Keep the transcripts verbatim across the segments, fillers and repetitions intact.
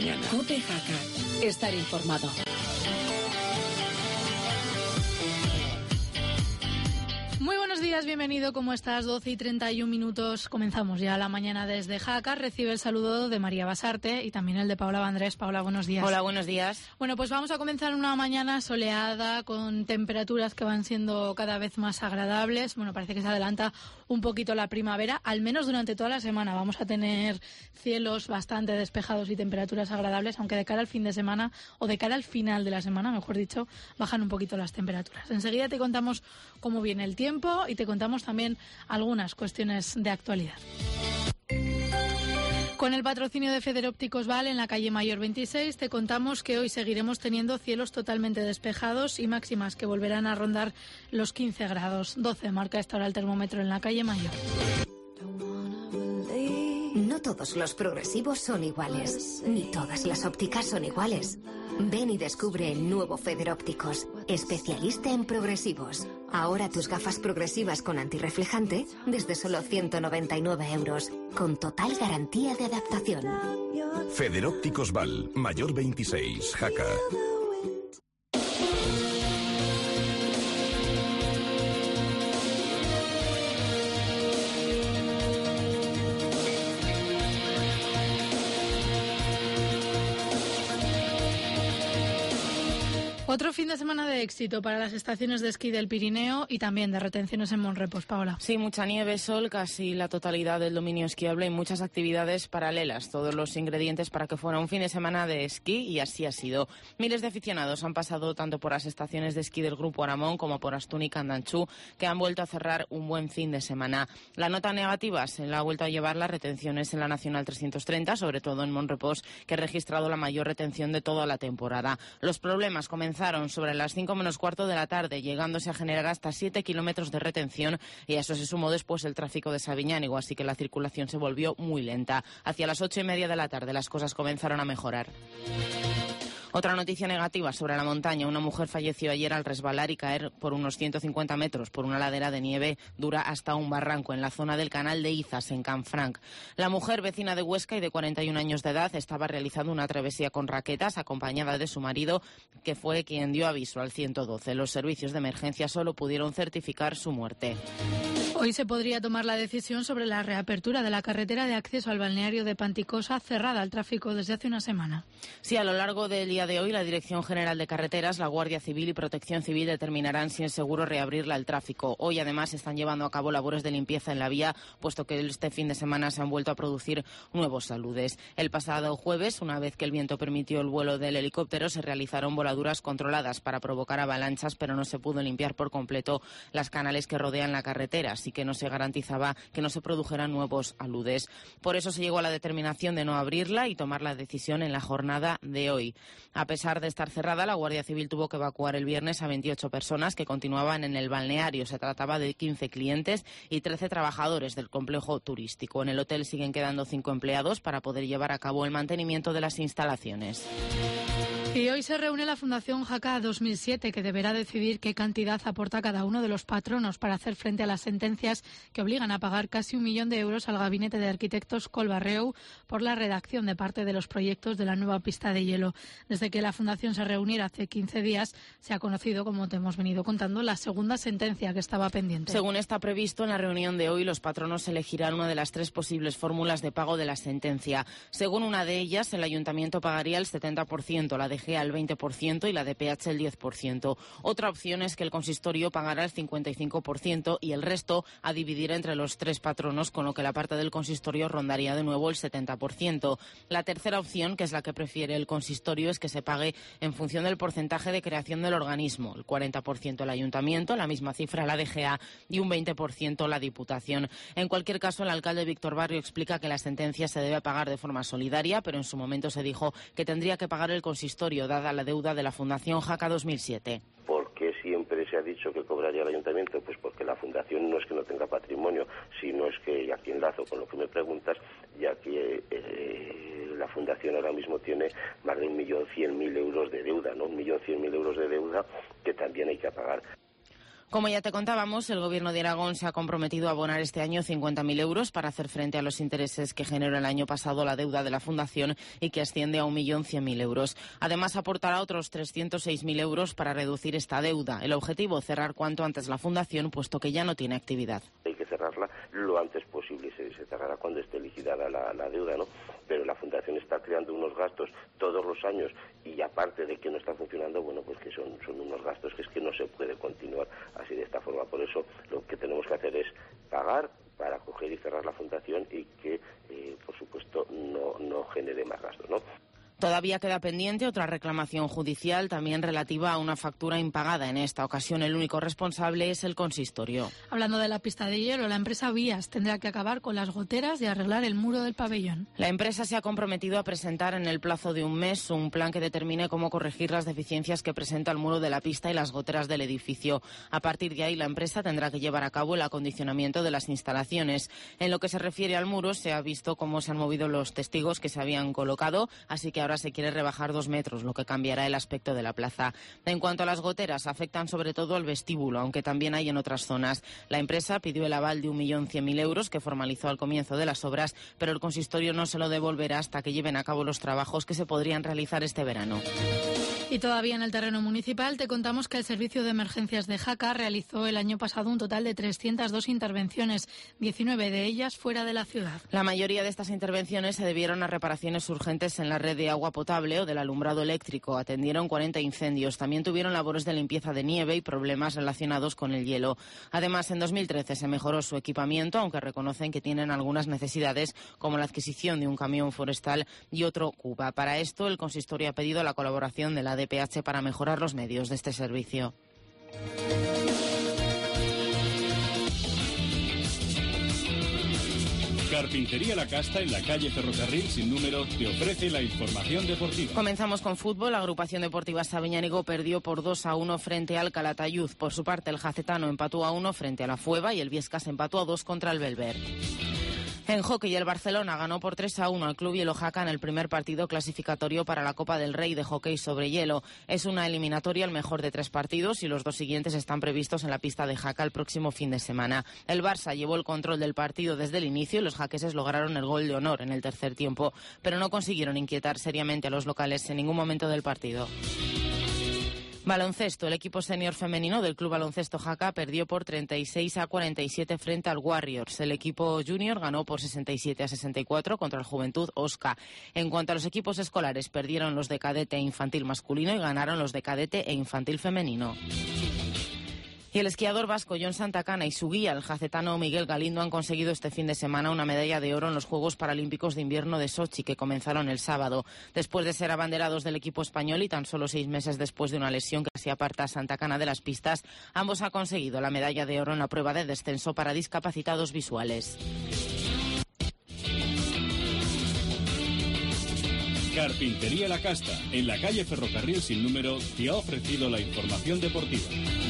mañana. COPE Jaca. Estar informado. Muy buenos días, bienvenido. ¿Cómo estás? doce y treinta y un minutos. Comenzamos ya la mañana desde Jaca. Recibe el saludo de María Basarte y también el de Paula Vandrés. Paula, buenos días. Hola, buenos días. Bueno, pues vamos a comenzar una mañana soleada con temperaturas que van siendo cada vez más agradables. Bueno, parece que se adelanta un poquito la primavera, al menos durante toda la semana. Vamos a tener cielos bastante despejados y temperaturas agradables, aunque de cara al fin de semana, o de cara al final de la semana, mejor dicho, bajan un poquito las temperaturas. Enseguida te contamos cómo viene el tiempo y te contamos también algunas cuestiones de actualidad. Con el patrocinio de Federópticos Val en la calle Mayor veintiséis, te contamos que hoy seguiremos teniendo cielos totalmente despejados y máximas que volverán a rondar los quince grados. doce marca esta hora el termómetro en la calle Mayor. No todos los progresivos son iguales, ni todas las ópticas son iguales. Ven y descubre el nuevo Federópticos, especialista en progresivos. Ahora tus gafas progresivas con antirreflejante desde solo ciento noventa y nueve euros, con total garantía de adaptación. Federópticos Val, Mayor veintiséis, Jaca. Otro fin de semana de éxito para las estaciones de esquí del Pirineo y también de retenciones en Monrepos, Paola. Sí, mucha nieve, sol, casi la totalidad del dominio esquiable y muchas actividades paralelas. Todos los ingredientes para que fuera un fin de semana de esquí y así ha sido. Miles de aficionados han pasado tanto por las estaciones de esquí del Grupo Aramón como por Astún y Candanchú, que han vuelto a cerrar un buen fin de semana. La nota negativa se la ha vuelto a llevar las retenciones en la Nacional trescientos treinta, sobre todo en Monrepos, que ha registrado la mayor retención de toda la temporada. Los problemas comenzaron sobre las cinco menos cuarto de la tarde, llegándose a generar hasta siete kilómetros de retención, y a eso se sumó después el tráfico de Sabiñánigo, así que la circulación se volvió muy lenta. Hacia las ocho y media de la tarde las cosas comenzaron a mejorar. Otra noticia negativa sobre la montaña. Una mujer falleció ayer al resbalar y caer por unos ciento cincuenta metros por una ladera de nieve dura hasta un barranco en la zona del canal de Izas, en Canfranc. La mujer, vecina de Huesca y de cuarenta y un años de edad, estaba realizando una travesía con raquetas acompañada de su marido, que fue quien dio aviso al ciento doce. Los servicios de emergencia solo pudieron certificar su muerte. Hoy se podría tomar la decisión sobre la reapertura de la carretera de acceso al balneario de Panticosa, cerrada al tráfico desde hace una semana. Sí, a lo largo del día de hoy, la Dirección General de Carreteras, la Guardia Civil y Protección Civil determinarán si es seguro reabrirla al tráfico. Hoy, además, están llevando a cabo labores de limpieza en la vía, puesto que este fin de semana se han vuelto a producir nuevos aludes. El pasado jueves, una vez que el viento permitió el vuelo del helicóptero, se realizaron voladuras controladas para provocar avalanchas, pero no se pudo limpiar por completo las canales que rodean la carretera, así que no se garantizaba que no se produjeran nuevos aludes. Por eso se llegó a la determinación de no abrirla y tomar la decisión en la jornada de hoy. A pesar de estar cerrada, la Guardia Civil tuvo que evacuar el viernes a veintiocho personas que continuaban en el balneario. Se trataba de quince clientes y trece trabajadores del complejo turístico. En el hotel siguen quedando cinco empleados para poder llevar a cabo el mantenimiento de las instalaciones. Y hoy se reúne la Fundación Jaca dos mil siete, que deberá decidir qué cantidad aporta cada uno de los patronos para hacer frente a las sentencias que obligan a pagar casi un millón de euros al gabinete de arquitectos Colbarreu por la redacción de parte de los proyectos de la nueva pista de hielo. Desde que la Fundación se reuniera hace quince días, se ha conocido, como te hemos venido contando, la segunda sentencia que estaba pendiente. Según está previsto, en la reunión de hoy los patronos elegirán una de las tres posibles fórmulas de pago de la sentencia. Según una de ellas, el ayuntamiento pagaría el setenta por ciento, la de G E A el veinte por ciento y la de P H el diez por ciento. Otra opción es que el consistorio pagará el cincuenta y cinco por ciento y el resto a dividir entre los tres patronos, con lo que la parte del consistorio rondaría de nuevo el setenta por ciento. La tercera opción, que es la que prefiere el consistorio, es que se pague en función del porcentaje de creación del organismo. El cuarenta por ciento el ayuntamiento, la misma cifra la de G E A y un veinte por ciento la Diputación. En cualquier caso, el alcalde Víctor Barrio explica que la sentencia se debe pagar de forma solidaria, pero en su momento se dijo que tendría que pagar el consistorio, dada la deuda de la Fundación Jaca dos mil siete. ¿Por qué siempre se ha dicho que cobraría el ayuntamiento? Pues porque la fundación no es que no tenga patrimonio, sino es que, y aquí enlazo con lo que me preguntas, ya que eh, la fundación ahora mismo tiene más de un millón cien mil euros de deuda, ¿no? Un millón cien mil euros de deuda que también hay que pagar. Como ya te contábamos, el Gobierno de Aragón se ha comprometido a abonar este año cincuenta mil euros para hacer frente a los intereses que generó el año pasado la deuda de la Fundación y que asciende a un millón cien mil euros. Además, aportará otros trescientos seis mil euros para reducir esta deuda. El objetivo, cerrar cuanto antes la Fundación, puesto que ya no tiene actividad. Hay que cerrarla lo antes posible, se, se cerrará cuando esté liquidada la, la deuda, ¿no? Pero la Fundación está creando unos gastos todos los años y aparte de que no está funcionando, bueno, pues que son, son unos gastos que es que no se puede continuar así de esta forma. Por eso lo que tenemos que hacer es pagar para coger y cerrar la Fundación y que, eh, por supuesto, no, no genere más gastos, ¿no? Todavía queda pendiente otra reclamación judicial, también relativa a una factura impagada. En esta ocasión, el único responsable es el consistorio. Hablando de la pista de hielo, la empresa Vías tendrá que acabar con las goteras y arreglar el muro del pabellón. La empresa se ha comprometido a presentar en el plazo de un mes un plan que determine cómo corregir las deficiencias que presenta el muro de la pista y las goteras del edificio. A partir de ahí, la empresa tendrá que llevar a cabo el acondicionamiento de las instalaciones. En lo que se refiere al muro, se ha visto cómo se han movido los testigos que se habían colocado, así que ahora se quiere rebajar dos metros, lo que cambiará el aspecto de la plaza. En cuanto a las goteras, afectan sobre todo al vestíbulo, aunque también hay en otras zonas. La empresa pidió el aval de un millón cien mil euros que formalizó al comienzo de las obras, pero el consistorio no se lo devolverá hasta que lleven a cabo los trabajos que se podrían realizar este verano. Y todavía en el terreno municipal te contamos que el Servicio de Emergencias de Jaca realizó el año pasado un total de trescientas dos intervenciones, diecinueve de ellas fuera de la ciudad. La mayoría de estas intervenciones se debieron a reparaciones urgentes en la red de agua potable o del alumbrado eléctrico. Atendieron cuarenta incendios. También tuvieron labores de limpieza de nieve y problemas relacionados con el hielo. Además, en dos mil trece se mejoró su equipamiento, aunque reconocen que tienen algunas necesidades, como la adquisición de un camión forestal y otro Cuba. Para esto, el consistorio ha pedido la colaboración de la D P H para mejorar los medios de este servicio. Carpintería La Casta, en la calle Ferrocarril sin número, te ofrece la información deportiva. Comenzamos con fútbol. La agrupación deportiva Sabiñánigo perdió por dos a uno frente al Calatayud. Por su parte, el Jacetano empató a uno frente a la Fueva y el Viescas empató a dos contra el Belver. En hockey, el Barcelona ganó por tres a uno al Club Hielo Jaca en el primer partido clasificatorio para la Copa del Rey de hockey sobre hielo. Es una eliminatoria al mejor de tres partidos y los dos siguientes están previstos en la pista de Jaca el próximo fin de semana. El Barça llevó el control del partido desde el inicio y los jaqueses lograron el gol de honor en el tercer tiempo, pero no consiguieron inquietar seriamente a los locales en ningún momento del partido. Baloncesto. El equipo senior femenino del Club Baloncesto Jaca perdió por treinta y seis a cuarenta y siete frente al Warriors. El equipo junior ganó por sesenta y siete a sesenta y cuatro contra el Juventud Osca. En cuanto a los equipos escolares, perdieron los de cadete e infantil masculino y ganaron los de cadete e infantil femenino. Y el esquiador vasco Jon Santacana y su guía, el jacetano Miguel Galindo, han conseguido este fin de semana una medalla de oro en los Juegos Paralímpicos de Invierno de Sochi, que comenzaron el sábado. Después de ser abanderados del equipo español y tan solo seis meses después de una lesión que casi aparta a Santacana de las pistas, ambos han conseguido la medalla de oro en la prueba de descenso para discapacitados visuales. Carpintería La Casta, en la calle Ferrocarril sin número, te ha ofrecido la información deportiva.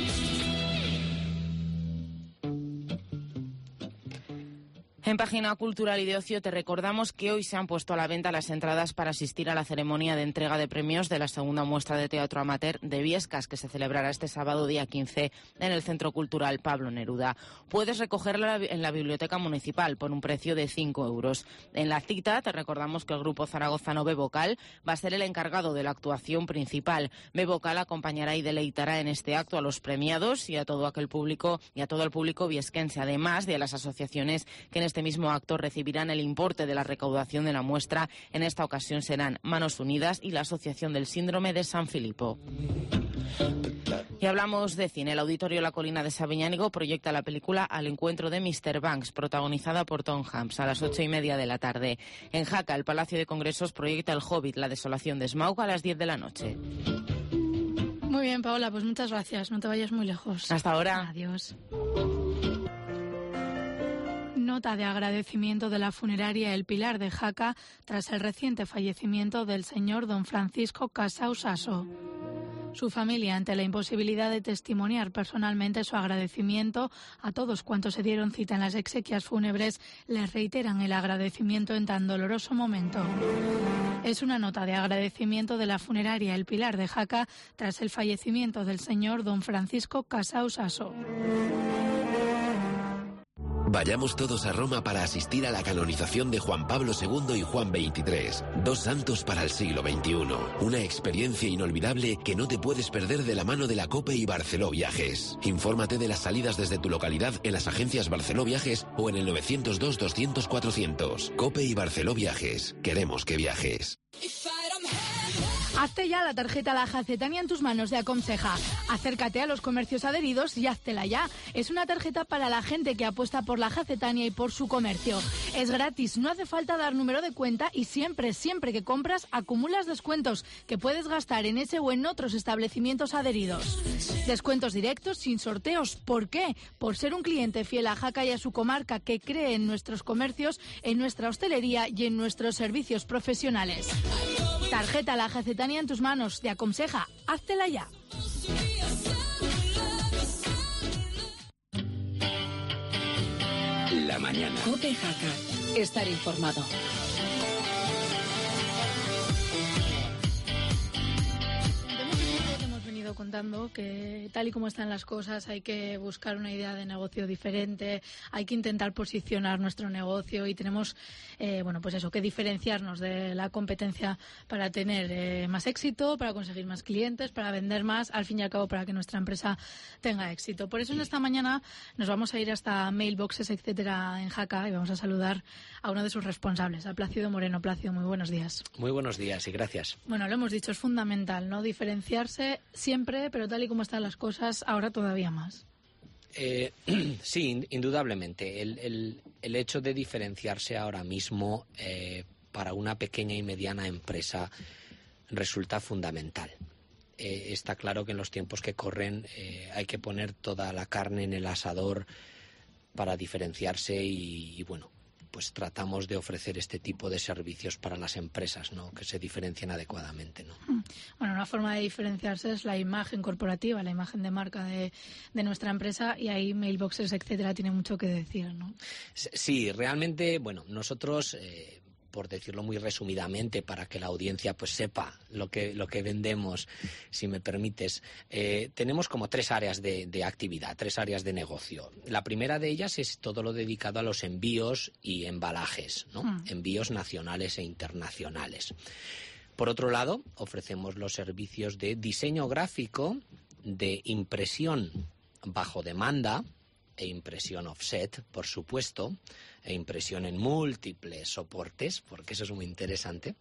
En Página Cultural y de Ocio te recordamos que hoy se han puesto a la venta las entradas para asistir a la ceremonia de entrega de premios de la segunda muestra de teatro amateur de Viescas, que se celebrará este sábado día quince en el Centro Cultural Pablo Neruda. Puedes recogerla en la Biblioteca Municipal por un precio de cinco euros. En la cita te recordamos que el grupo zaragozano B Vocal va a ser el encargado de la actuación principal. B Vocal acompañará y deleitará en este acto a los premiados y a todo aquel público y a todo el público viesquense, además de a las asociaciones que en este mismo acto recibirán el importe de la recaudación de la muestra. En esta ocasión serán Manos Unidas y la Asociación del Síndrome de San Filipo. Y hablamos de cine. El Auditorio La Colina de Sabiñánigo proyecta la película Al encuentro de míster Banks, protagonizada por Tom Hanks, a las ocho y media de la tarde. En Jaca, el Palacio de Congresos proyecta El Hobbit, la desolación de Smaug, a las diez de la noche. Muy bien, Paola, pues muchas gracias. No te vayas muy lejos. Hasta ahora. Adiós. Nota de agradecimiento de la funeraria El Pilar de Jaca tras el reciente fallecimiento del señor don Francisco Casau Sasso. Su familia, ante la imposibilidad de testimoniar personalmente su agradecimiento a todos cuantos se dieron cita en las exequias fúnebres, les reiteran el agradecimiento en tan doloroso momento. Es una nota de agradecimiento de la funeraria El Pilar de Jaca tras el fallecimiento del señor don Francisco Casau Sasso. Vayamos todos a Roma para asistir a la canonización de Juan Pablo segundo y Juan veintitrés, dos santos para el siglo veintiuno. Una experiencia inolvidable que no te puedes perder de la mano de la COPE y Barceló Viajes. Infórmate de las salidas desde tu localidad en las agencias Barceló Viajes o en el nueve cero dos, doscientos, cuatrocientos. COPE y Barceló Viajes. Queremos que viajes. Hazte ya la tarjeta La Jacetania en tus manos de Aconseja. Acércate a los comercios adheridos y háztela ya. Es una tarjeta para la gente que apuesta por La Jacetania y por su comercio. Es gratis, no hace falta dar número de cuenta y siempre, siempre que compras acumulas descuentos que puedes gastar en ese o en otros establecimientos adheridos. Descuentos directos sin sorteos. ¿Por qué? Por ser un cliente fiel a Jaca y a su comarca que cree en nuestros comercios, en nuestra hostelería y en nuestros servicios profesionales. Tarjeta La Jacetania en tus manos de Aconseja. Háztela ya. La mañana. COPE Jaca. Estar informado. Contando que tal y como están las cosas hay que buscar una idea de negocio diferente, hay que intentar posicionar nuestro negocio y tenemos eh, bueno pues eso, que diferenciarnos de la competencia para tener eh, más éxito, para conseguir más clientes, para vender más, al fin y al cabo para que nuestra empresa tenga éxito. Por eso en esta mañana nos vamos a ir hasta mailboxes, etcétera, en Jaca y vamos a saludar a uno de sus responsables, a Plácido Moreno. Plácido, muy buenos días. Muy buenos días y gracias. Bueno, lo hemos dicho, es fundamental, ¿no? Diferenciarse siempre, pero tal y como están las cosas, ahora todavía más. Eh, sí, indudablemente. El, el, el hecho de diferenciarse ahora mismo eh, para una pequeña y mediana empresa resulta fundamental. Eh, está claro que en los tiempos que corren eh, hay que poner toda la carne en el asador para diferenciarse y, y bueno, pues tratamos de ofrecer este tipo de servicios para las empresas, ¿no? Que se diferencien adecuadamente, ¿no? Bueno, una forma de diferenciarse es la imagen corporativa, la imagen de marca de, de nuestra empresa y ahí mailboxes, etcétera, tiene mucho que decir, ¿no? Sí, realmente, bueno, nosotros... Eh, por decirlo muy resumidamente, para que la audiencia pues sepa lo que lo que vendemos, si me permites, eh, tenemos como tres áreas de, de actividad, tres áreas de negocio. La primera de ellas es todo lo dedicado a los envíos y embalajes, ¿no? Mm. Envíos nacionales e internacionales. Por otro lado, ofrecemos los servicios de diseño gráfico, de impresión bajo demanda e impresión offset, por supuesto, e impresión en múltiples soportes, porque eso es muy interesante.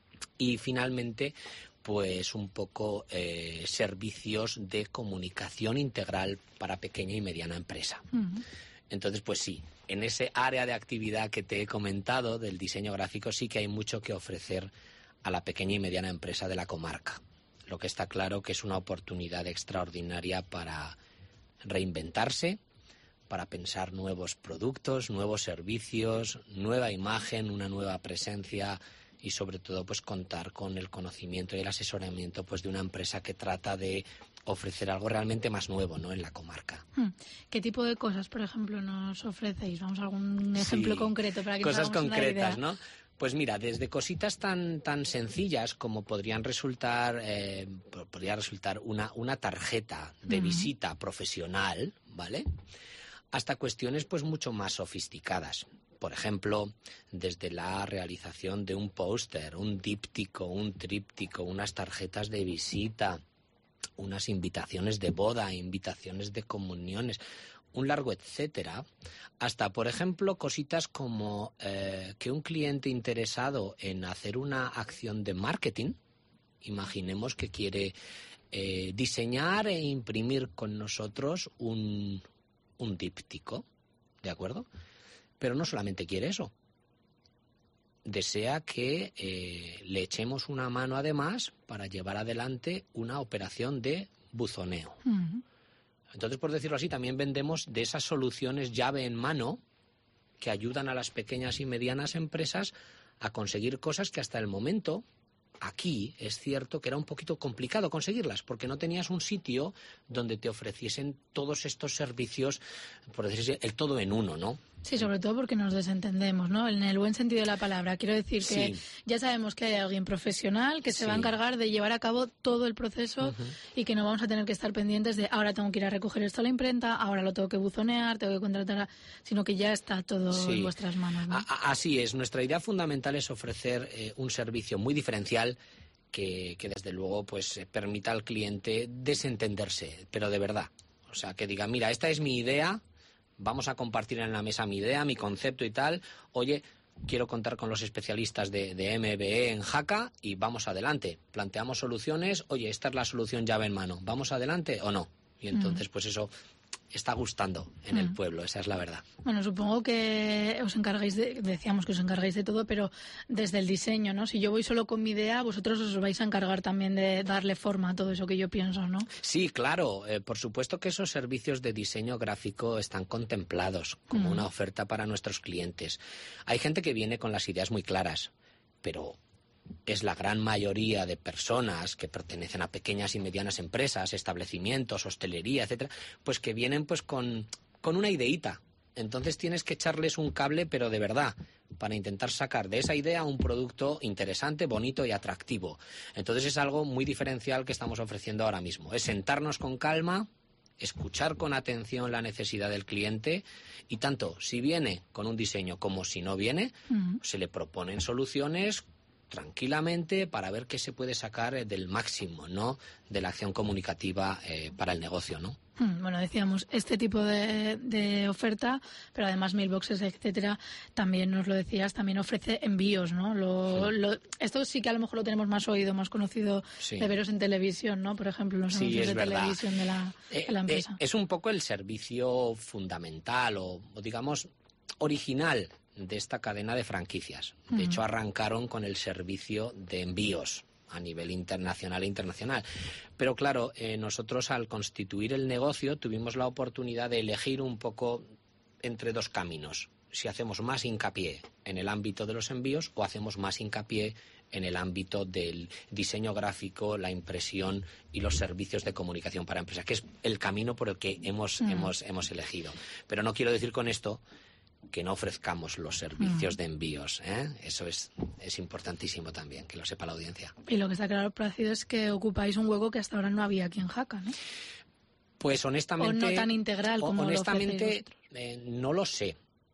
Y finalmente, pues un poco eh, servicios de comunicación integral para pequeña y mediana empresa. Uh-huh. Entonces, pues sí, en ese área de actividad que te he comentado del diseño gráfico sí que hay mucho que ofrecer a la pequeña y mediana empresa de la comarca. Lo que está claro que es una oportunidad extraordinaria para reinventarse, para pensar nuevos productos, nuevos servicios, nueva imagen, una nueva presencia y sobre todo pues contar con el conocimiento y el asesoramiento pues de una empresa que trata de ofrecer algo realmente más nuevo, ¿no?, en la comarca. ¿Qué tipo de cosas, por ejemplo, nos ofrecéis? Vamos a algún ejemplo sí, concreto para que cosas nos hagamos concretas, una idea. ¿no? Pues mira, desde cositas tan tan sencillas como podrían resultar eh, podría resultar una una tarjeta de uh-huh. visita profesional, ¿vale?, hasta cuestiones pues mucho más sofisticadas. Por ejemplo, desde la realización de un póster, un díptico, un tríptico, unas tarjetas de visita, unas invitaciones de boda, invitaciones de comuniones, un largo etcétera, hasta, por ejemplo, cositas como eh, que un cliente interesado en hacer una acción de marketing, imaginemos que quiere eh, diseñar e imprimir con nosotros un... un díptico, ¿de acuerdo? Pero no solamente quiere eso. Desea que eh, le echemos una mano además para llevar adelante una operación de buzoneo. Uh-huh. Entonces, por decirlo así, también vendemos de esas soluciones llave en mano que ayudan a las pequeñas y medianas empresas a conseguir cosas que hasta el momento aquí es cierto que era un poquito complicado conseguirlas, porque no tenías un sitio donde te ofreciesen todos estos servicios, por decir el todo en uno, ¿no? Sí, sobre todo porque nos desentendemos, ¿no? En el buen sentido de la palabra. Quiero decir que sí. Ya sabemos que hay alguien profesional que se sí. va a encargar de llevar a cabo todo el proceso uh-huh. y que no vamos a tener que estar pendientes de ahora tengo que ir a recoger esto a la imprenta, ahora lo tengo que buzonear, tengo que contratar, a... sino que ya está todo sí. en vuestras manos, ¿no? A- así es. Nuestra idea fundamental es ofrecer eh, un servicio muy diferencial que, que desde luego pues permita al cliente desentenderse, pero de verdad. O sea, que diga, mira, esta es mi idea, vamos a compartir en la mesa mi idea, mi concepto y tal. Oye, quiero contar con los especialistas de, de M B E en Jaca y vamos adelante. Planteamos soluciones. Oye, esta es la solución llave en mano. ¿Vamos adelante o no? Y entonces, mm. pues eso está gustando en mm. el pueblo, esa es la verdad. Bueno, supongo que os encargáis de, decíamos que os encargáis de todo, pero desde el diseño, ¿no? Si yo voy solo con mi idea, vosotros os vais a encargar también de darle forma a todo eso que yo pienso, ¿no? Sí, claro. Eh, por supuesto que esos servicios de diseño gráfico están contemplados como mm. una oferta para nuestros clientes. Hay gente que viene con las ideas muy claras, pero es la gran mayoría de personas que pertenecen a pequeñas y medianas empresas, establecimientos, hostelería, etcétera, pues que vienen pues con, con una ideíta. Entonces tienes que echarles un cable, pero de verdad, para intentar sacar de esa idea un producto interesante, bonito y atractivo. Entonces es algo muy diferencial que estamos ofreciendo ahora mismo. Es sentarnos con calma, escuchar con atención la necesidad del cliente y tanto si viene con un diseño como si no viene, uh-huh. se le proponen soluciones tranquilamente para ver qué se puede sacar del máximo, ¿no?, de la acción comunicativa eh, para el negocio, ¿no? Bueno, decíamos, este tipo de, de oferta, pero además mailboxes, etcétera, también nos lo decías, también ofrece envíos, ¿no? Lo, sí. lo, esto sí que a lo mejor lo tenemos más oído, más conocido sí. de veros en televisión, ¿no? Por ejemplo, los sí, anuncios de verdad. televisión de la, eh, de la empresa. Eh, es un poco el servicio fundamental o, o digamos, original de esta cadena de franquicias. De uh-huh. hecho, arrancaron con el servicio de envíos a nivel internacional e internacional. Pero claro, eh, nosotros al constituir el negocio tuvimos la oportunidad de elegir un poco entre dos caminos. Si hacemos más hincapié en el ámbito de los envíos o hacemos más hincapié en el ámbito del diseño gráfico, la impresión y los servicios de comunicación para empresas, que es el camino por el que hemos, uh-huh. hemos, hemos elegido. Pero no quiero decir con esto que no ofrezcamos los servicios mm. de envíos, ¿eh? Eso es, es importantísimo también, que lo sepa la audiencia. Y lo que está claro, Plácido, es que ocupáis un hueco que hasta ahora no había aquí en Jaca, ¿no? Pues honestamente... O no tan integral como honestamente, lo eh, no lo sé.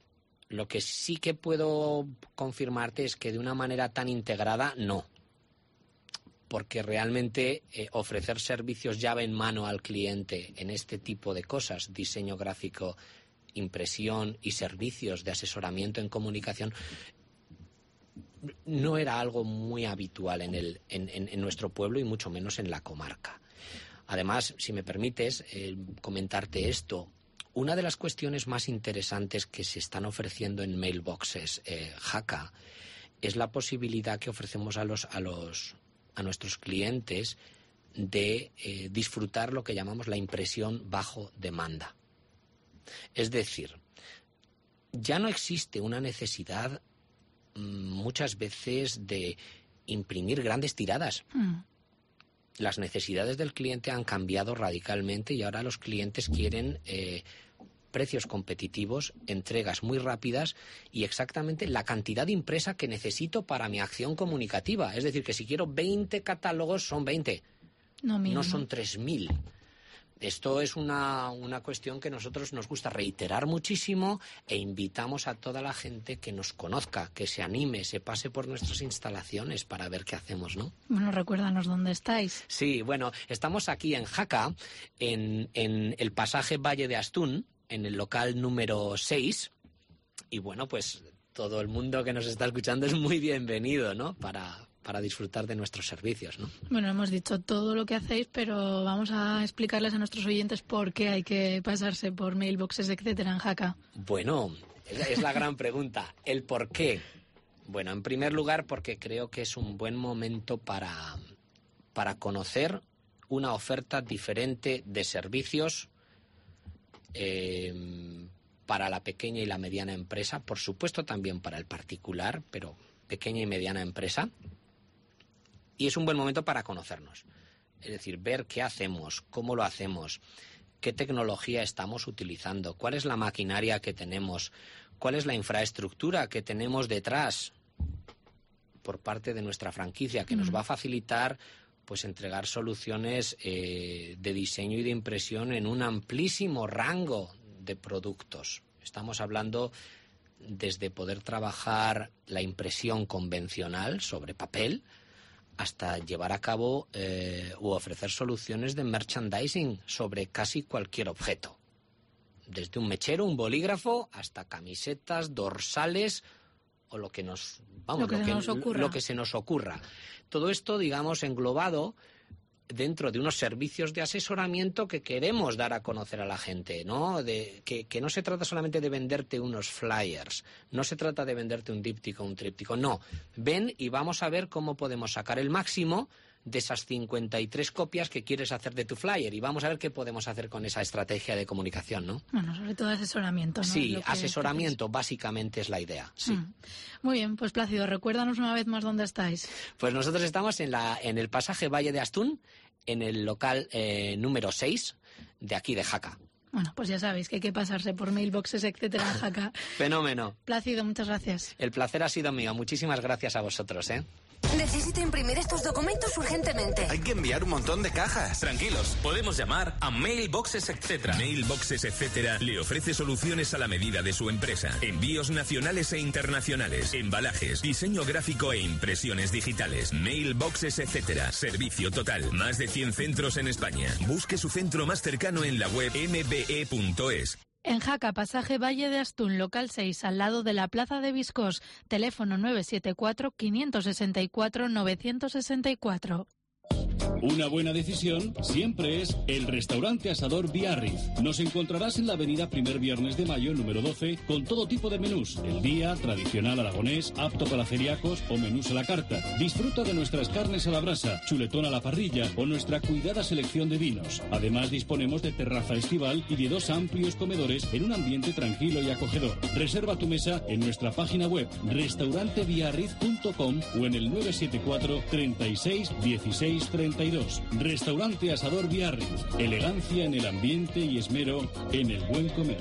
Lo que sí que puedo confirmarte es que de una manera tan integrada, no. Porque realmente eh, ofrecer servicios llave en mano al cliente en este tipo de cosas, diseño gráfico, impresión y servicios de asesoramiento en comunicación, no era algo muy habitual en, el, en, en, en nuestro pueblo y mucho menos en la comarca. Además, si me permites eh, comentarte esto, una de las cuestiones más interesantes que se están ofreciendo en Mailboxes eh, Jaca es la posibilidad que ofrecemos a los a los a nuestros clientes de eh, disfrutar lo que llamamos la impresión bajo demanda. Es decir, ya no existe una necesidad muchas veces de imprimir grandes tiradas. Mm. Las necesidades del cliente han cambiado radicalmente y ahora los clientes quieren eh, precios competitivos, entregas muy rápidas y exactamente la cantidad impresa que necesito para mi acción comunicativa. Es decir, que si quiero veinte catálogos, son veinte, no, no son tres mil. Esto es una, una cuestión que a nosotros nos gusta reiterar muchísimo e invitamos a toda la gente que nos conozca, que se anime, se pase por nuestras instalaciones para ver qué hacemos, ¿no? Bueno, recuérdanos dónde estáis. Sí, bueno, estamos aquí en Jaca, en, en el pasaje Valle de Astún, en el local número seis. Y bueno, pues todo el mundo que nos está escuchando es muy bienvenido, ¿no? Para... para disfrutar de nuestros servicios, ¿no? Bueno, hemos dicho todo lo que hacéis, pero vamos a explicarles a nuestros oyentes por qué hay que pasarse por mailboxes, etcétera, en Jaca. Bueno, es la gran pregunta. ¿El por qué? Bueno, en primer lugar, porque creo que es un buen momento para, para conocer una oferta diferente de servicios eh, para la pequeña y la mediana empresa, por supuesto también para el particular, pero pequeña y mediana empresa. Y es un buen momento para conocernos. Es decir, ver qué hacemos, cómo lo hacemos, qué tecnología estamos utilizando, cuál es la maquinaria que tenemos, cuál es la infraestructura que tenemos detrás por parte de nuestra franquicia, que nos va a facilitar pues entregar soluciones eh, de diseño y de impresión en un amplísimo rango de productos. Estamos hablando desde poder trabajar la impresión convencional sobre papel hasta llevar a cabo eh, u ofrecer soluciones de merchandising sobre casi cualquier objeto. Desde un mechero, un bolígrafo, hasta camisetas, dorsales o lo que nos vamos, lo que, lo se, que, nos ocurra. lo que se nos ocurra. Todo esto, digamos, englobado dentro de unos servicios de asesoramiento que queremos dar a conocer a la gente, ¿no? De, que, que no se trata solamente de venderte unos flyers, no se trata de venderte un díptico o un tríptico, no. Ven y vamos a ver cómo podemos sacar el máximo de esas cincuenta y tres copias que quieres hacer de tu flyer y vamos a ver qué podemos hacer con esa estrategia de comunicación, ¿no? Bueno, sobre todo asesoramiento, ¿no? Sí, Lo que, asesoramiento que básicamente es la idea, sí. Mm. Muy bien, pues Plácido, recuérdanos una vez más dónde estáis. Pues nosotros estamos en, la, en el pasaje Valle de Astún, en el local eh, número seis de aquí de Jaca. Bueno, pues ya sabéis que hay que pasarse por mailboxes, etcétera, en Jaca. Fenómeno. Plácido, muchas gracias. El placer ha sido mío. Muchísimas gracias a vosotros, ¿eh? Necesito imprimir estos documentos urgentemente. Hay que enviar un montón de cajas. Tranquilos, podemos llamar a Mailboxes, etcétera. Mailboxes, etcétera le ofrece soluciones a la medida de su empresa. Envíos nacionales e internacionales, embalajes, diseño gráfico e impresiones digitales. Mailboxes, etcétera. Servicio total. Más de cien centros en España. Busque su centro más cercano en la web m b e punto es. En Jaca, pasaje Valle de Astún, local seis, al lado de la Plaza de Viscós. Teléfono nueve siete cuatro, cinco seis cuatro, nueve seis cuatro. Una buena decisión siempre es el restaurante Asador Biarritz. Nos encontrarás en la avenida Primer Viernes de Mayo, número doce, con todo tipo de menús. El día, tradicional aragonés, apto para celíacos o menús a la carta. Disfruta de nuestras carnes a la brasa, chuletón a la parrilla o nuestra cuidada selección de vinos. Además, disponemos de terraza estival y de dos amplios comedores en un ambiente tranquilo y acogedor. Reserva tu mesa en nuestra página web restaurante biarritz punto com o en el nueve siete cuatro, treinta y seis, dieciséis, treinta y dos. Restaurante Asador Biarritz. Elegancia en el ambiente y esmero en el buen comer.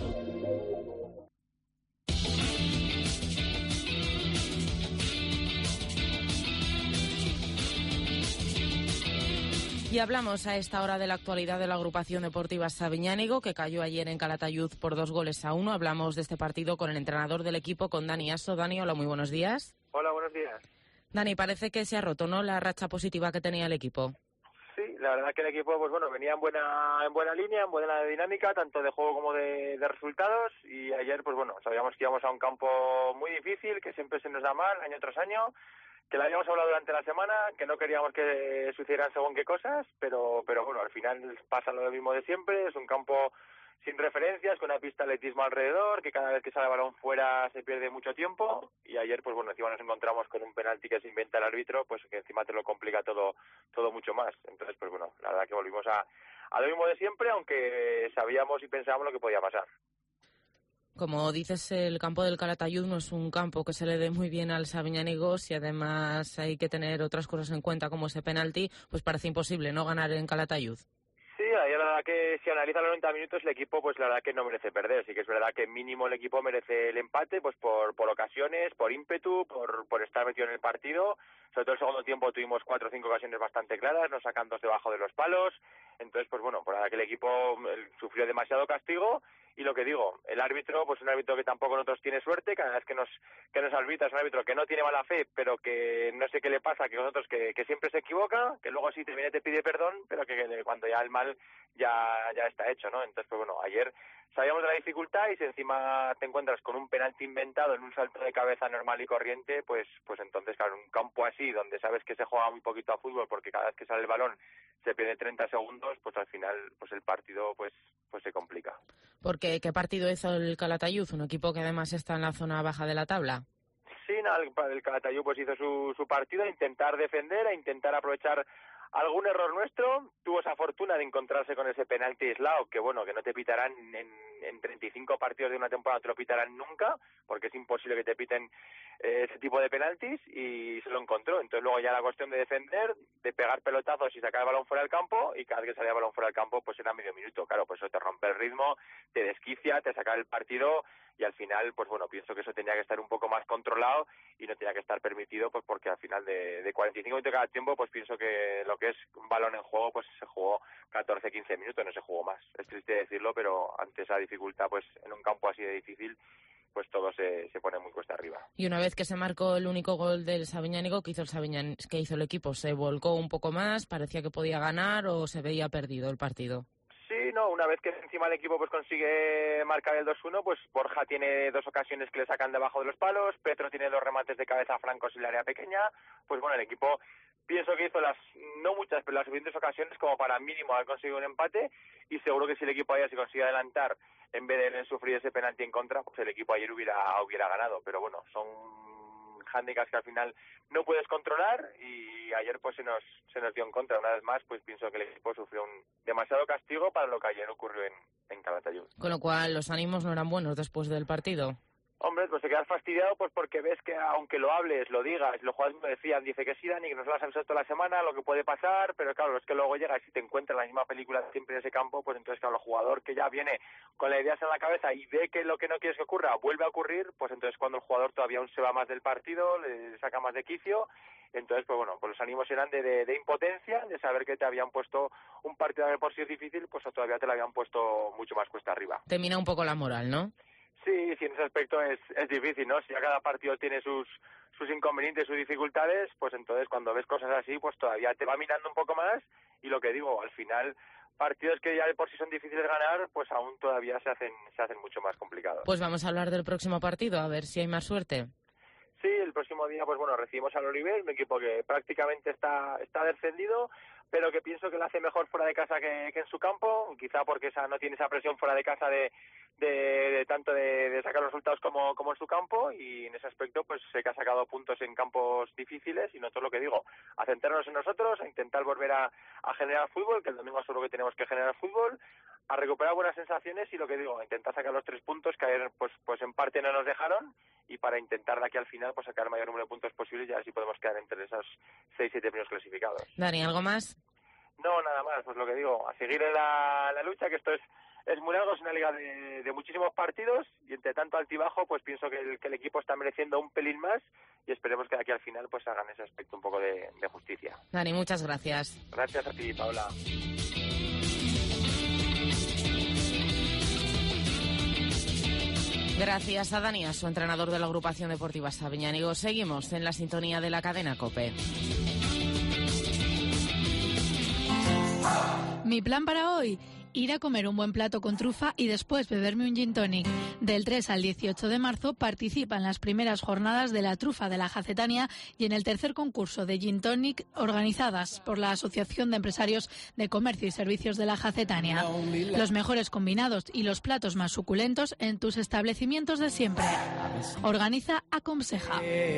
Y hablamos a esta hora de la actualidad de la agrupación deportiva Sabiñánigo, que cayó ayer en Calatayud por dos goles a uno. Hablamos de este partido con el entrenador del equipo, con Dani Asso. Dani, hola, muy buenos días. Hola, buenos días. Dani, parece que se ha roto, ¿no?, la racha positiva que tenía el equipo. Sí, la verdad que el equipo, pues bueno, venía en buena en buena línea, en buena dinámica, tanto de juego como de, de resultados, y ayer, pues bueno, sabíamos que íbamos a un campo muy difícil, que siempre se nos da mal, año tras año, que lo habíamos hablado durante la semana, que no queríamos que sucedieran según qué cosas, pero pero bueno, al final pasa lo mismo de siempre, es un campo sin referencias, con una pista de atletismo alrededor, que cada vez que sale el balón fuera se pierde mucho tiempo, y ayer, pues bueno, encima nos encontramos con un penalti que se inventa el árbitro, pues que encima te lo complica todo todo mucho más. Entonces, pues bueno, la verdad que volvimos a, a lo mismo de siempre, aunque sabíamos y pensábamos lo que podía pasar. Como dices, el campo del Calatayud no es un campo que se le dé muy bien al Sabiñánigo, y además hay que tener otras cosas en cuenta, como ese penalti, pues parece imposible no ganar en Calatayud. Sí, ayer la verdad que si analiza los noventa minutos el equipo, pues la verdad que no merece perder. Sí que es verdad que mínimo el equipo merece el empate, pues por por ocasiones, por ímpetu, por por estar metido en el partido. Sobre todo el segundo tiempo tuvimos cuatro o cinco ocasiones bastante claras, nos sacan dos debajo de los palos. Entonces, pues bueno, por la verdad que el equipo sufrió demasiado castigo. Y lo que digo, el árbitro, pues un árbitro que tampoco nosotros tiene suerte, cada vez que nos que nos arbitra es un árbitro que no tiene mala fe, pero que no sé qué le pasa, que nosotros que, que siempre se equivoca, que luego sí te viene te pide perdón, pero que, que cuando ya el mal ya ya está hecho, ¿no? Entonces, pues bueno, ayer sabíamos de la dificultad, y si encima te encuentras con un penalti inventado en un salto de cabeza normal y corriente, pues pues entonces, claro, un campo así, donde sabes que se juega muy poquito a fútbol, porque cada vez que sale el balón se pierde treinta segundos, pues al final pues el partido pues pues se complica. Porque ¿qué partido hizo el Calatayud? Un equipo que además está en la zona baja de la tabla. Sí, nada, el, el Calatayud pues hizo su, su partido, a intentar defender, a intentar aprovechar algún error nuestro, tuvo esa fortuna de encontrarse con ese penalti aislado, que bueno, que no te pitarán en, en treinta y cinco partidos de una temporada, no te lo pitarán nunca, porque es imposible que te piten eh, ese tipo de penaltis, y se lo encontró. Entonces luego ya la cuestión de defender, de pegar pelotazos y sacar el balón fuera del campo, y cada vez que salía el balón fuera del campo, pues era medio minuto, claro, pues eso te rompe el ritmo, te desquicia, te saca el partido, y al final, pues bueno, pienso que eso tenía que estar un poco más controlado y no tenía que estar permitido, pues porque al final de, de cuarenta y cinco minutos cada tiempo, pues pienso que lo que es un balón en juego, pues se jugó catorce quince minutos, no se jugó más. Es triste decirlo, pero ante esa dificultad, pues en un campo así de difícil, pues todo se, se pone muy cuesta arriba. Y una vez que se marcó el único gol del Sabiñánigo, ¿qué hizo el Sabiñán, qué hizo el equipo? ¿Se volcó un poco más? ¿Parecía que podía ganar o se veía perdido el partido? Sí, no, una vez que encima el equipo pues consigue marcar el dos uno, pues Borja tiene dos ocasiones que le sacan debajo de los palos, Petro tiene dos remates de cabeza francos en el área pequeña, pues bueno, el equipo pienso que hizo las, no muchas, pero las suficientes ocasiones como para mínimo haber conseguido un empate, y seguro que si el equipo ayer se consigue adelantar en vez de sufrir ese penalti en contra, pues el equipo ayer hubiera, hubiera ganado, pero bueno, son hándicaps que al final no puedes controlar, y ayer pues se nos se nos dio en contra una vez más. Pues pienso que el equipo sufrió un demasiado castigo para lo que ayer ocurrió en, en Calatayud. Con lo cual los ánimos no eran buenos después del partido. Hombre, pues te quedas fastidiado pues porque ves que aunque lo hables, lo digas, los jugadores me decían, dice que sí, Dani, que nos lo has avisado toda la semana, lo que puede pasar, pero claro, es que luego llegas y te encuentras la misma película siempre en ese campo, pues entonces claro, el jugador que ya viene con las ideas en la cabeza y ve que lo que no quieres que ocurra vuelve a ocurrir, pues entonces cuando el jugador todavía aún se va más del partido, le saca más de quicio, entonces pues bueno, pues los ánimos eran de, de, de impotencia, de saber que te habían puesto un partido que por sí es difícil, pues todavía te lo habían puesto mucho más cuesta arriba. Te mina un poco la moral, ¿no? Sí, sí, en ese aspecto es, es difícil, ¿no? Si a cada partido tiene sus sus inconvenientes, sus dificultades, pues entonces cuando ves cosas así, pues todavía te va minando un poco más, y lo que digo, al final, partidos que ya de por sí son difíciles de ganar, pues aún todavía se hacen se hacen mucho más complicados. Pues vamos a hablar del próximo partido, a ver si hay más suerte. Sí, el próximo día, pues bueno, recibimos al Oliver, un equipo que prácticamente está está descendido, pero que pienso que lo hace mejor fuera de casa que, que en su campo, quizá porque esa no tiene esa presión fuera de casa de, de, de tanto de, de sacar los resultados como, como en su campo, y en ese aspecto pues sé que ha sacado puntos en campos difíciles, y nosotros lo que digo, a centrarnos en nosotros, a intentar volver a, a generar fútbol, que el domingo seguro que tenemos que generar fútbol, a recuperar buenas sensaciones, y lo que digo, a intentar sacar los tres puntos que ayer pues pues en parte no nos dejaron, y para intentar de aquí al final pues sacar el mayor número de puntos posible, y así podemos quedar entre esos seis siete primeros clasificados. Dani, ¿algo más? No, nada más, pues lo que digo, a seguir en la, la lucha, que esto es es muy largo, es una liga de, de muchísimos partidos, y entre tanto altibajo, pues pienso que el, que el equipo está mereciendo un pelín más, y esperemos que de aquí al final pues hagan ese aspecto un poco de, de justicia. Dani, muchas gracias. Gracias a ti, Paola. Gracias a Dani, a su entrenador de la agrupación deportiva Sabiñánigo. Seguimos en la sintonía de la cadena COPE. Mi plan para hoy: ir a comer un buen plato con trufa y después beberme un gin tonic. Del tres al dieciocho de marzo participa en las primeras jornadas de la trufa de la Jacetania y en el tercer concurso de gin tonic organizadas por la Asociación de Empresarios de Comercio y Servicios de la Jacetania. Los mejores combinados y los platos más suculentos en tus establecimientos de siempre. Organiza Acomseja.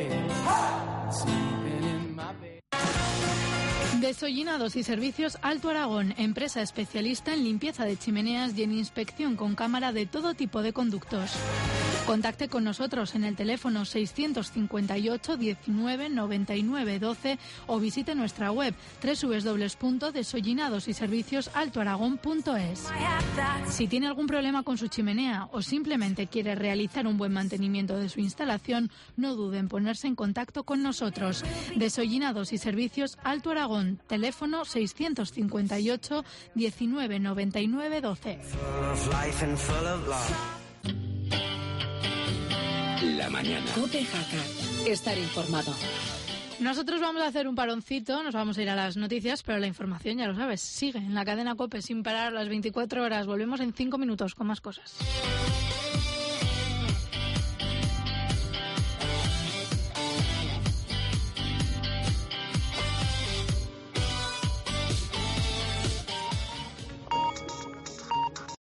Desollinados y Servicios Alto Aragón, empresa especialista en limpieza de chimeneas y en inspección con cámara de todo tipo de conductos. Contacte con nosotros en el teléfono seiscientos cincuenta y ocho diecinueve noventa y nueve doce o visite nuestra web doble u doble u doble u punto desollinados y servicios alto aragón punto es. Si tiene algún problema con su chimenea o simplemente quiere realizar un buen mantenimiento de su instalación, no dude en ponerse en contacto con nosotros. Desollinados y Servicios Alto Aragón, teléfono seiscientos cincuenta y ocho diecinueve noventa y nueve doce. La mañana. COPE Jaca. Estar informado. Nosotros vamos a hacer un paroncito, nos vamos a ir a las noticias, pero la información, ya lo sabes, sigue en la cadena COPE sin parar las veinticuatro horas. Volvemos en cinco minutos con más cosas.